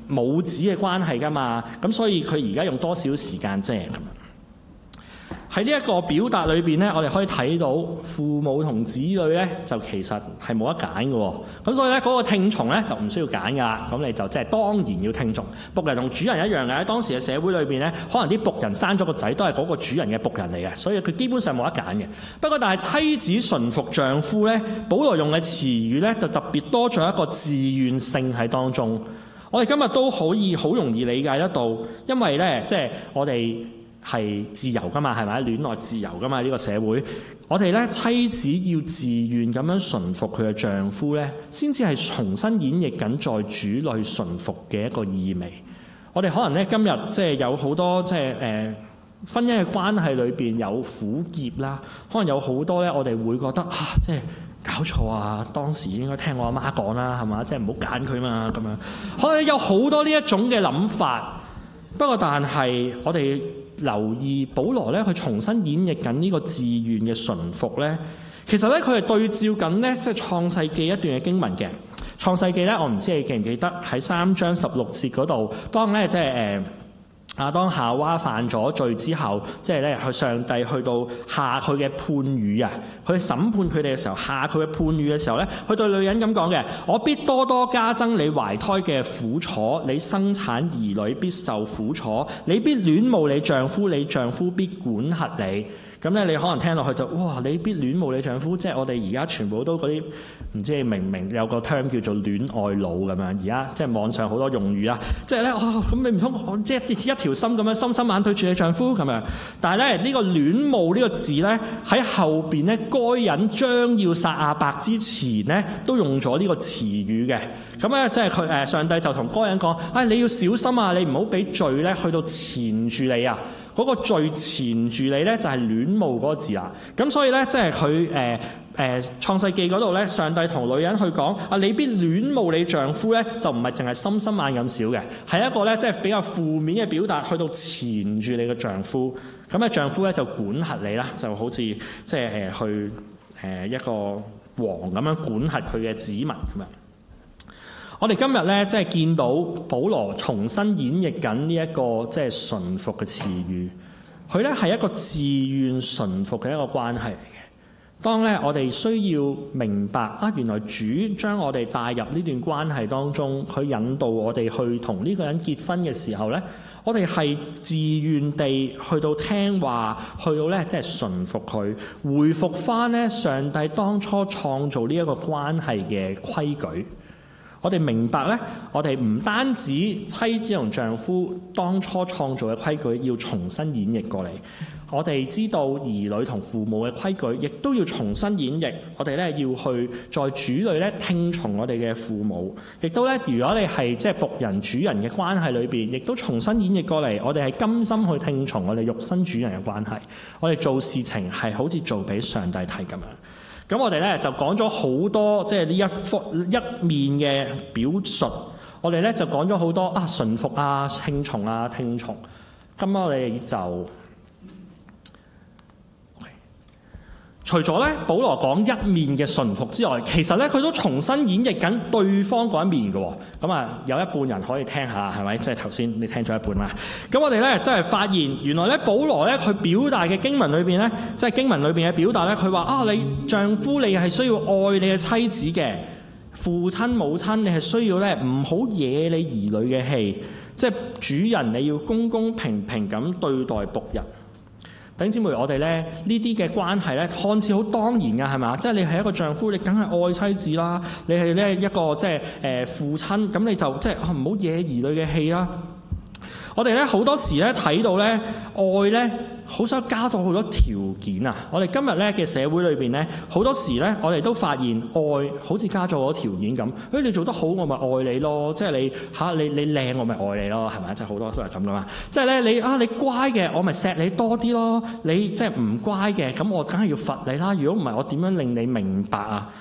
母子嘅關係㗎嘛，咁所以佢而家用多少時間啫咁樣。喺呢一個表達裏邊咧，我哋可以睇到父母同子女咧，就其實係冇得揀嘅喎。咁所以咧，嗰個聽從咧就唔需要揀㗎啦。咁你就即係當然要聽從。僕人同主人一樣嘅，喺當時嘅社會裏邊咧，可能啲僕人生咗個仔都係嗰個主人嘅僕人嚟嘅，所以佢基本上冇得揀嘅。不過，但係妻子順服丈夫咧，保羅用嘅詞語咧就特別多咗一個自願性喺當中。我哋今日都可以好容易理解得到，因為咧即係我哋係自由噶嘛，係咪？戀愛自由噶嘛，呢個社會，我哋咧妻子要自願咁樣順服佢嘅丈夫咧，先至係重新演繹緊在主內順服嘅一個意味。我哋可能咧今日即係有好多即係誒婚姻嘅關係裏邊有苦澀啦，可能有好多咧我哋會覺得啊，即係搞錯啊！當時應該聽我阿媽講啦，係嘛？即係唔好揀佢嘛咁樣。可能有好多呢一種嘅諗法，不過但係我哋留意保羅咧，佢重新演繹緊呢個自願嘅順服咧。其實咧，佢係對照緊咧，即係創世記一段嘅經文嘅。創世記咧，我唔知你記唔記得喺三章十六節嗰度，當咧即係誒亞當夏娃犯咗罪之後，即係咧去上帝去到下佢嘅判語啊，佢審判佢哋嘅時候，下佢嘅判語嘅時候咧，佢對女人咁講嘅：我必多多加增你懷胎嘅苦楚，你生產兒女必受苦楚，你必戀慕你丈夫，你丈夫必管轄你。咁咧，你可能聽落去就哇，你必戀慕你丈夫，即係我哋而家全部都嗰啲唔知你明唔明有個 term 叫做戀愛腦咁樣。而家即係網上好多用語啊，即係咧哦，咁你唔通即係一條心咁樣心心眼對住你丈夫咁樣？但係咧呢、呢個戀慕呢個字咧喺後邊咧，該人將要殺亞伯之前咧都用咗呢個詞語嘅。咁咧即係佢誒上帝就同該人講：唉、哎，你要小心啊，你唔好俾罪咧去到纏住你啊！嗰、那個罪纏住你咧，就係戀慕嗰個字啦。咁所以咧，即係佢誒誒創世記嗰度咧，上帝同女人去講啊，你必戀慕你丈夫咧，就唔係淨係心心眼咁少嘅，係一個咧即係比較負面嘅表達，去到纏住你嘅丈夫。咁咧丈夫咧就管轄你啦，就好似即係誒去誒、呃、一個王咁樣管轄佢嘅子民咁樣。我哋今日咧，即係見到保羅重新演繹緊呢一個即係順服嘅詞語，佢咧係一個自願順服嘅一個關係嚟嘅。當咧我哋需要明白啊，原來主將我哋帶入呢段關係當中，佢引導我哋去同呢個人結婚嘅時候咧，我哋係自願地去到聽話，去到咧即係順服佢，回復翻咧上帝當初創造呢一個關係嘅規矩。我哋明白咧，我哋唔單止妻子同丈夫當初創造嘅規矩要重新演繹過嚟，我哋知道兒女同父母嘅規矩，亦都要重新演繹。我哋咧要去在主裏咧聽從我哋嘅父母，亦都咧如果你係即係僕人主人嘅關係裏邊，亦都重新演繹過嚟。我哋係甘心去聽從我哋肉身主人嘅關係，我哋做事情係好似做俾上帝睇咁樣。咁我哋咧就講咗好多，即係呢一幅一面嘅表述。我哋咧就講咗好多啊，順服啊、聽從啊、聽從。咁我哋就、okay. 除咗咧保羅講一面嘅順服之外，其實咧佢都重新演繹緊對方嗰一面嘅。咁啊，有一半人可以聽下，係咪？即係頭先你聽咗一半啦。咁我哋咧真係發現，原來咧保羅咧佢表達嘅經文裏邊咧，即係經文裏邊嘅表達咧，佢話啊，你丈夫你係需要愛你嘅妻子嘅，父親母親你係需要咧唔好惹你兒女嘅氣，即係主人你要公公平平咁對待僕人。弟兄姊妹，我哋咧呢啲嘅關係咧，看似好當然㗎，係咪？即係你係一個丈夫，你梗係愛妻子啦；你係咧一個即係誒父親，咁你就即係唔好惹兒女嘅氣啦。我哋咧好多時咧睇到咧愛咧，好想加到好多條件啊！我哋今日咧嘅社會裏邊咧，好多時咧我哋都發現愛好似加咗好多條件咁。誒、哎，你做得好，我咪愛你咯；即係你嚇、啊、你你靚，我咪愛你咯，係咪？即係好多都係咁噶嘛。即係咧你啊，你乖嘅，我咪錫你多啲咯；你即係唔乖嘅，咁我梗係要罰你啦。如果唔係，我點樣令你明白啊？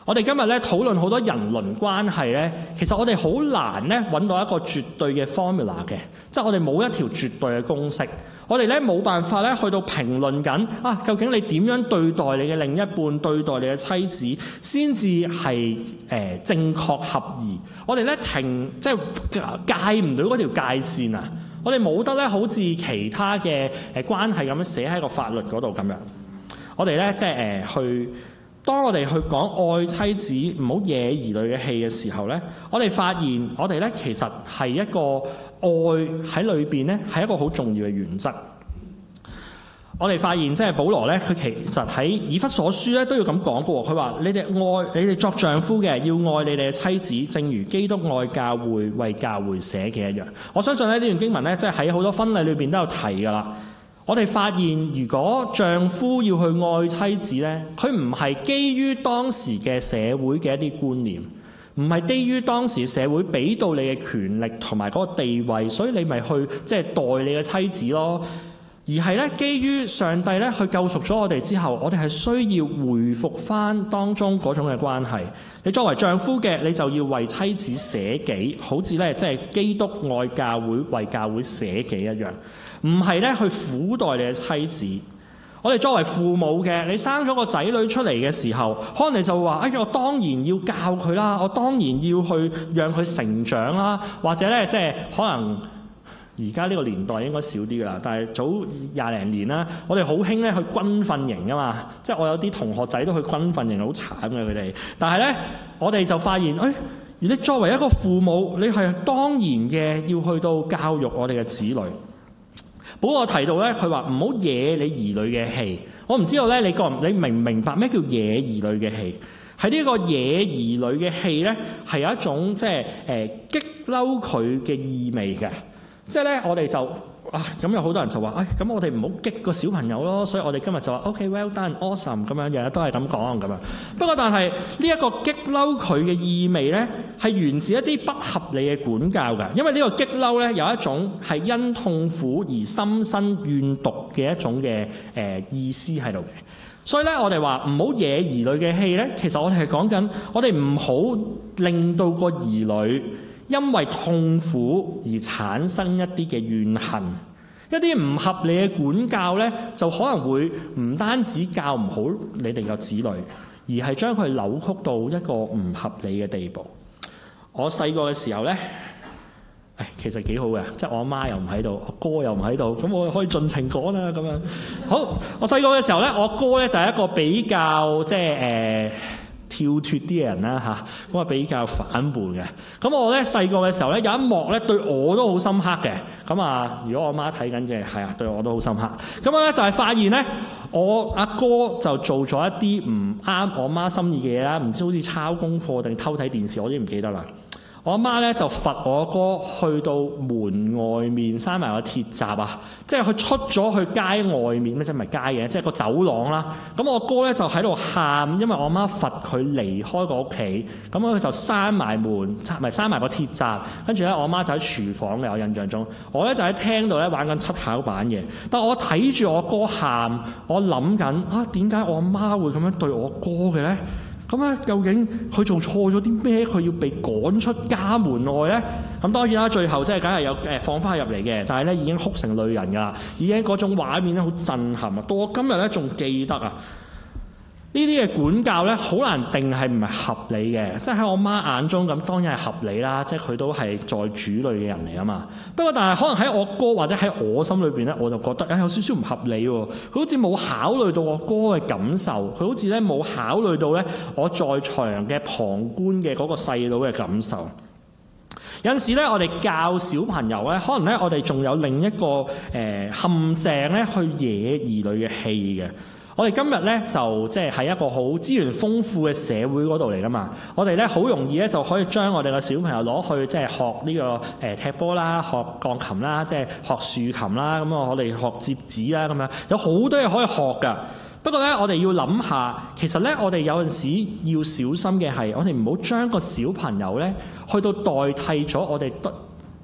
我哋今日咧討論好多人倫關係咧，其實我哋好難咧揾到一個絕對嘅 formula 嘅，即係我哋冇一條絕對嘅公式。我哋咧冇辦法咧去到評論緊啊，究竟你點樣對待你嘅另一半、對待你嘅妻子，先至係誒正確合宜。我哋咧停即係界唔到嗰條界線啊！我哋冇得咧好似其他嘅誒關係咁樣寫喺個法律嗰度咁樣。我哋咧即係誒去，當我哋去講愛妻子唔好惹兒女嘅氣嘅時候咧，我哋發現我哋咧其實係一個愛喺裏邊咧係一個好重要嘅原則。我哋發現即係保羅咧，佢其實喺以弗所書咧都要咁講嘅喎。佢話：你哋愛你哋作丈夫嘅要愛你哋嘅妻子，正如基督愛教會，為教會捨嘅一樣。我相信咧呢段經文咧，即係喺好多婚禮裏邊都有提㗎啦。我哋發現，如果丈夫要去愛妻子咧，佢唔係基於當時嘅社會嘅一啲觀念，唔係基於當時社會俾到你嘅權力同埋嗰個地位，所以你咪去即係待你嘅妻子咯。而係咧，基於上帝咧去救贖咗我哋之後，我哋係需要回復翻當中嗰種嘅關係。你作為丈夫嘅，你就要為妻子捨己，好似咧即係基督愛教會，為教會捨己一樣。唔係咧去苦待你嘅妻子。我哋作為父母嘅，你生咗個仔女出嚟嘅時候，可能你就會話：哎呀，我當然要教佢啦，我當然要去讓佢成長啦，或者咧即係可能。而家呢個年代應該少啲㗎啦，但係早廿零年啦，我哋好興咧去軍訓營㗎嘛，即係我有啲同學仔都去軍訓營，好慘嘅佢哋。但係咧，我哋就發現，誒、哎，而你作為一個父母，你係當然嘅要去到教育我哋嘅子女。保羅提到咧，佢話唔好惹你兒女嘅氣。我唔知道咧，你覺你明唔明白咩叫惹兒女嘅氣？喺呢個惹兒女嘅氣咧，係有一種即係誒激嬲佢嘅意味嘅。即係咧，我哋就啊，咁有好多人就話，誒，咁我哋唔好激個小朋友咯。所以我哋今日就話 OK，well done，awesome 咁樣，日日都係咁講咁樣。不過，但係呢一個激嬲佢嘅意味咧，係源自一啲不合理嘅管教㗎。因為呢個激嬲咧，有一種係因痛苦而心生怨毒嘅一種嘅誒、呃、意思喺度嘅。所以咧，我哋話唔好惹兒女嘅氣咧，其實我哋係講緊，我哋唔好令到個兒女因為痛苦而產生一啲嘅怨恨，一啲唔合理嘅管教咧，就可能會唔單止教唔好你哋嘅子女，而係將佢扭曲到一個唔合理嘅地步。我細個嘅時候咧，誒其實幾好嘅，即係我阿媽又唔喺度，我哥又唔喺度，咁我可以盡情講啦咁樣。好，我細個嘅時候咧，我哥咧就係一個比較即係誒。呃跳脫啲嘅人啦嚇，咁啊比較反叛嘅。咁我咧細個嘅時候咧，有一幕咧對我都好深刻嘅。咁啊，如果我媽睇緊嘅，係啊，對我都好深刻。咁我咧就係發現咧，我阿哥就做咗一啲唔啱我媽心意嘅嘢啦，唔知好似抄功課定偷睇電視，我都唔記得啦。我阿媽咧就罰我哥去到門外面閂埋個鐵閘啊！即係佢出咗去街外面，咩即係唔係街嘅，即係個走廊啦。咁我哥咧就喺度喊，因為我阿媽罰佢離開個屋企。咁佢就閂埋門，唔係閂埋個鐵閘。跟住咧，我阿媽就喺廚房嘅，我印象中。我咧就喺廳度咧玩緊七巧板嘅。但我睇住我哥喊，我諗緊啊，點解我阿媽會咁樣對我哥嘅咧？咁咧，究竟佢做錯咗啲咩？佢要被趕出家門外咧？咁當然啦，最後即係梗係有誒放翻入嚟嘅，但係咧已經哭成淚人㗎啦，已經嗰種畫面咧好震撼啊！到我今日咧仲記得啊！呢啲嘅管教咧好難定係唔係合理嘅，即係喺我媽眼中咁當然係合理啦，即係佢都係在主類嘅人嚟啊嘛。不過但係可能喺我哥或者喺我心裏邊咧，我就覺得誒有少少唔合理喎。佢好似冇考慮到我哥嘅感受，佢好似咧冇考慮到咧我在場嘅旁觀嘅嗰個細佬嘅感受。有陣時咧，我哋教小朋友咧，可能咧我哋仲有另一個誒、呃、陷阱咧去惹兒女嘅氣嘅。我哋今日咧就即係喺一個好資源豐富嘅社會嗰度嚟噶嘛，我哋咧好容易咧就可以將我哋嘅小朋友攞去即係學呢、這個誒、呃、踢波啦、學鋼琴啦、即係學豎琴啦，咁啊我哋學折紙啦咁樣，有好多嘢可以學噶。不過咧，我哋要諗下，其實咧我哋有陣時要小心嘅係，我哋唔好將個小朋友咧去到代替咗我哋得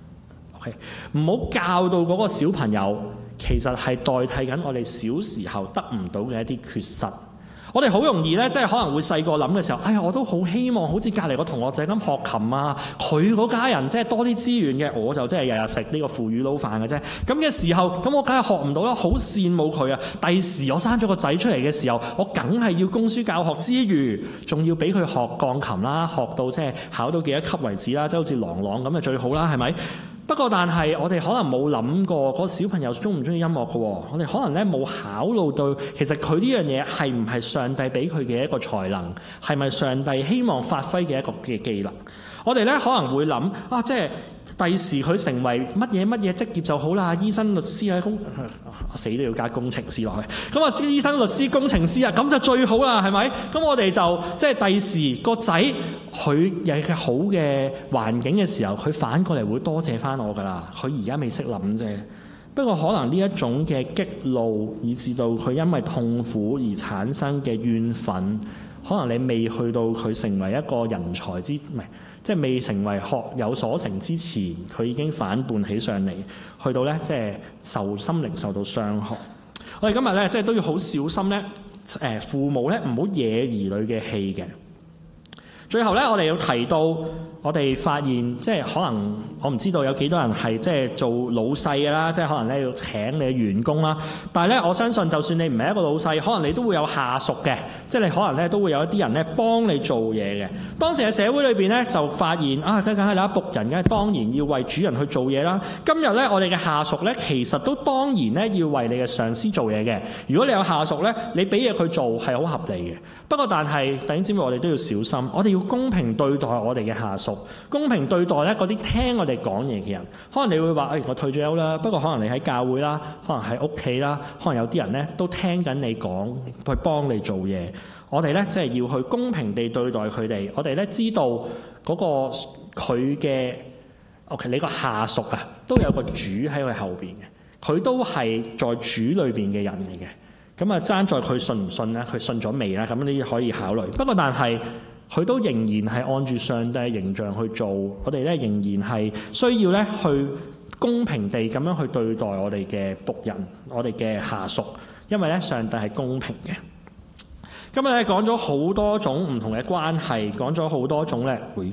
OK， 唔好教到嗰個小朋友。其實係代替緊我哋小時候得唔到嘅一啲缺失， 我哋好容易咧，即係可能會細個諗嘅時候，哎呀，我都好希望好似隔離個同學仔咁學琴啊，佢嗰家人即係多啲資源嘅，我就即係日日食呢個腐乳撈飯嘅啫。咁嘅時候，咁我梗係學唔到啦，好羨慕佢啊！第時我生咗個仔出嚟嘅時候，我梗係要供書教學之餘，仲要俾佢學鋼琴啦，學到即係考到幾多級為止啦，即係好似朗朗咁就最好啦，係咪？不過，但係我哋可能冇諗過嗰個小朋友中唔中意音樂嘅喎，我哋可能咧冇考慮到，其實佢呢樣嘢係唔係上帝俾佢嘅一個才能，係咪上帝希望發揮嘅一個嘅技能？我哋咧可能會諗啊，即係第時佢成為乜嘢乜嘢職業就好啦，醫生、律師啊，工死都要加工程師落去。咁啊，醫生、律師、工程師啊，咁就最好啦，係咪？咁我哋就即係第時個仔佢有嘅好嘅環境嘅時候，佢反過嚟會多謝翻我噶啦。佢而家未識諗啫。不過可能呢一種嘅激怒，以至到佢因為痛苦而產生嘅怨憤，可能你未去到佢成為一個人才之唔係。即係未成為學有所成之前，佢已經反叛起上嚟，去到咧即係受心靈受到傷害。我哋今日咧即係都要好小心咧，誒父母咧唔好惹兒女嘅氣嘅。最後咧，我哋要提到，我哋發現即係可能我唔知道有幾多人係即係做老細嘅啦，即係可能咧要請你嘅員工啦。但係咧，我相信就算你唔係一個老細，可能你都會有下屬嘅，即係你可能咧都會有一啲人咧幫你做嘢嘅。當時嘅社會裏邊咧就發現啊，梗係啦，僕人梗係當然要為主人去做嘢啦。今日咧，我哋嘅下屬咧其實都當然咧要為你嘅上司做嘢嘅。如果你有下屬咧，你俾嘢佢做係好合理嘅。不過但係弟兄姊妹，我哋都要小心，我哋要公平對待我哋嘅下屬，公平對待咧嗰啲聽我哋講嘢嘅人。可能你會話，誒、哎，我退咗休啦。不過可能你喺教會啦，可能喺屋企啦，可能有啲人咧都聽緊你講，去幫你做嘢。我哋咧即係要去公平地對待佢哋。我哋咧知道嗰個佢嘅，OK， 你個下屬啊，都有個主喺佢後邊嘅，佢都係在主裏邊嘅人嚟嘅。咁啊，爭在佢信唔信咧？佢信咗未咧？咁呢啲可以考慮。不過但係佢都仍然係按住上帝嘅形象去做。我哋咧仍然係需要咧去公平地咁樣去對待我哋嘅僕人、我哋嘅下屬，因為咧上帝係公平嘅。今日咧講咗好多種唔同嘅關係，講咗好多種咧，會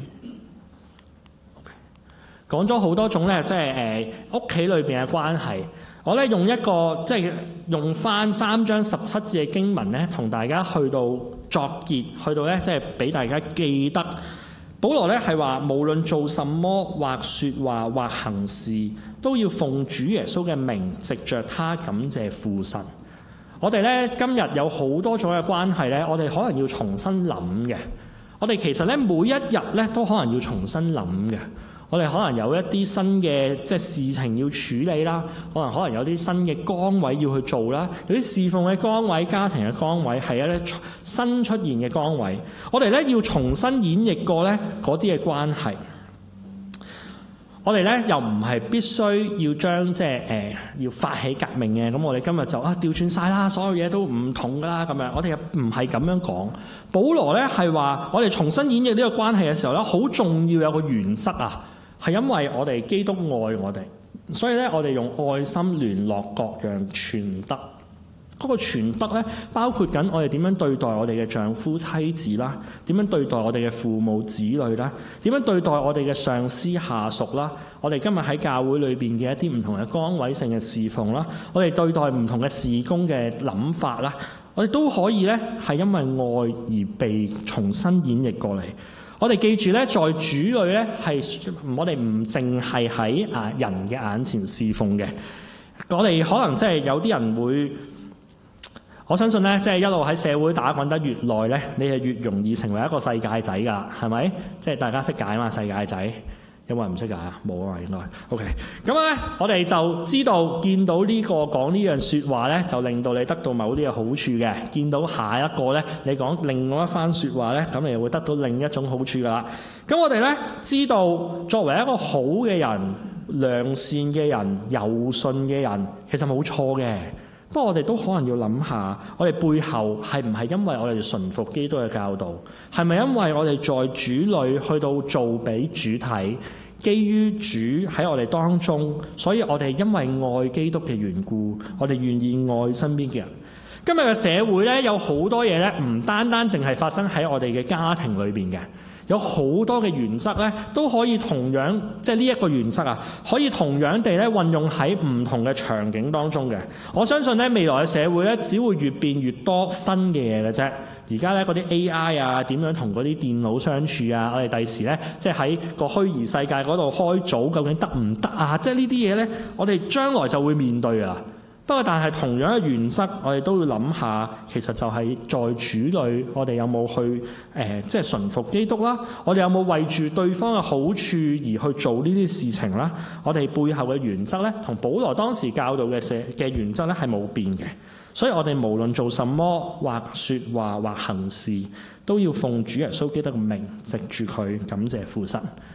講咗好多種咧，即係誒屋企裏邊嘅關係。我咧用一個即係用翻三章十七節嘅經文咧，同大家去到作結，去到咧即係俾大家記得。保羅咧係話，無論做什麼或説話或行事，都要奉主耶穌嘅名，藉着他感謝父神。我哋咧今日有好多種嘅關係咧，我哋可能要重新諗嘅。我哋其實咧每一日咧都可能要重新諗嘅。我哋可能有一啲新嘅即係事情要處理啦，可能可能有啲新嘅崗位要去做啦，有啲侍奉嘅崗位、家庭嘅崗位係一啲新出現嘅崗位，我哋咧要重新演繹過咧嗰啲嘅關係。我哋咧又唔係必須要將即係誒、呃、要發起革命嘅，咁我哋今日就啊調轉晒啦，所有嘢都唔同噶啦咁樣。我哋又唔係咁樣講。保羅咧係話，我哋重新演繹呢個關係嘅時候咧，好重要有個原則啊。係因為我哋基督愛我哋，所以咧我哋用愛心聯絡各樣傳德。嗰個傳德咧，包括緊我哋點樣對待我哋嘅丈夫妻子啦，點樣對待我哋嘅父母子女啦，點樣對待我哋嘅上司下屬啦。我哋今日喺教會裏邊嘅一啲唔同嘅崗位性嘅侍奉啦，我哋對待唔同嘅事工嘅諗法啦，我哋都可以咧係因為愛而被重新演繹過嚟。我哋記住咧，在主裏咧係我哋唔淨係喺啊人嘅眼前侍奉嘅。我哋可能即係有啲人會，我相信咧，即係一路喺社會打滾得越耐咧，你係越容易成為一個世界仔㗎，係咪？即係大家識解嘛，世界仔。有冇人唔識解啊？冇啊，應該。OK，咁咧，我哋就知道見到呢個講呢樣説話咧，就令到你得到某啲嘅好處嘅。見到下一個咧，你講另外一番説話咧，咁你又會得到另一種好處㗎啦。咁我哋咧知道，作為一個好嘅人、良善嘅人、柔順嘅人，其實冇錯嘅。不過我哋都可能要諗下，我哋背後係唔係因為我哋順服基督嘅教導？係咪因為我哋在主裏去到做俾主睇，基於主喺我哋當中，所以我哋因為愛基督嘅緣故，我哋願意愛身邊嘅人。 今日嘅社會咧，有好多嘢咧，唔單單淨係發生喺我哋嘅家庭裏邊嘅，有好多嘅原則咧，都可以同樣，即係呢一個原則啊，可以同樣地咧運用喺唔同嘅場景當中嘅。我相信咧，未來嘅社會咧，只會越變越多新嘅嘢嘅啫。而家咧嗰啲 A I 啊，點樣同嗰啲電腦相處啊？我哋第時咧，即係喺個虛擬世界嗰度開組，究竟得唔得啊？即係呢啲嘢咧，我哋將來就會面對噶啦。不過，但係同樣嘅原則，我哋都要諗下，其實就係在主裏，我哋有冇去誒、呃，即係順服基督啦？我哋有冇為住對方嘅好處而去做呢啲事情啦？我哋背後嘅原則咧，同保羅當時教導嘅社嘅原則咧係冇變嘅。所以我哋無論做什麼，或説話或行事，都要奉主耶穌基督嘅名，藉住佢感謝父神。